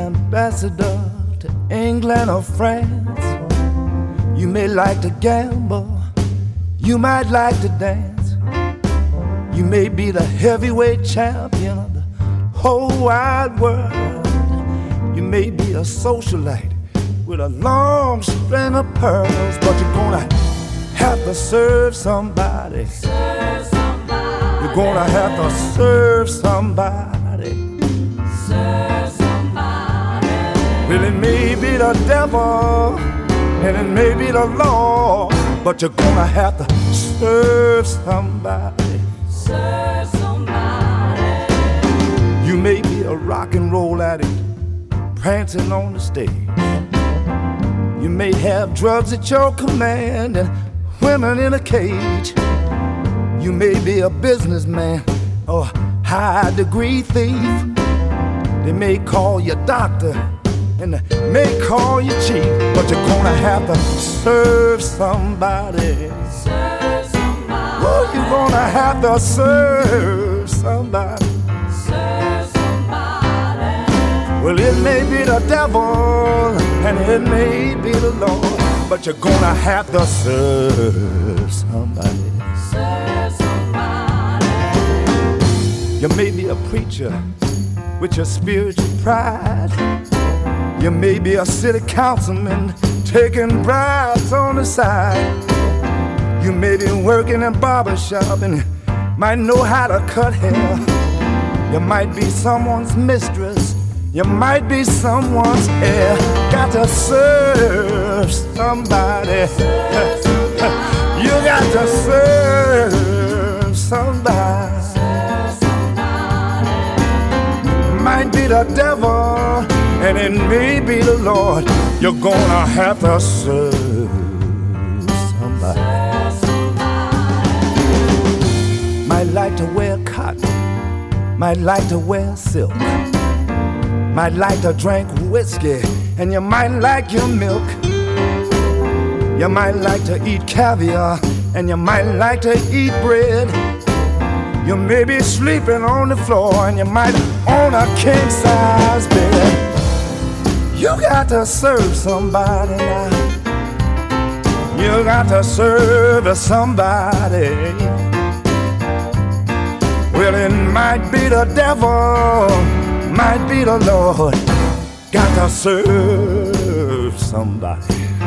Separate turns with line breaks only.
ambassador to England or France. You may like to gamble, you might like to dance. You may be the heavyweight champion of the whole wide world. You may be a socialite with a long string of pearls, but you're gonna have to serve somebody.
Serve somebody.
You're gonna have to serve somebody.
Serve somebody.
Well, it may be the devil and it may be the Lord, but you're gonna have to serve somebody.
Serve somebody.
You may be a rock and roll addict prancing on the stage. You may have drugs at your command and women in a cage. You may be a businessman or a high-degree thief. They may call you doctor and they may call you chief, but you're gonna have to serve somebody.
Serve somebody.
Oh, you're gonna have to serve somebody.
Serve somebody.
Well, it may be the devil and it may be the Lord, but you're gonna have to serve somebody.
Serve somebody.
You may be a preacher with your spiritual pride. You may be a city councilman taking bribes on the side. You may be working in a barber shop and might know how to cut hair. You might be someone's mistress. You might be someone's heir. Got to serve somebody. You got to serve somebody. Might be the devil and it may be the Lord. You're gonna have to serve somebody. Might like to wear cotton, might like to wear silk, might like to drink whiskey, and you might like your milk. You might like to eat caviar, and you might like to eat bread. You may be sleeping on the floor, and you might own a king-size bed. You got to serve somebody now. You got to serve somebody. Well, it might be the devil, might be the Lord. Got to serve somebody.